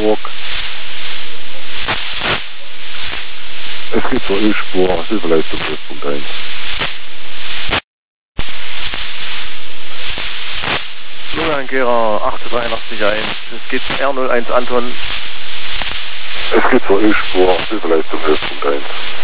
Hamburg. Es geht zur Ölspur, Hilfeleistung 11.1. Lungenangehrer 883.1, es geht R01 Anton. Es geht zur Ölspur, Hilfeleistung 11.1.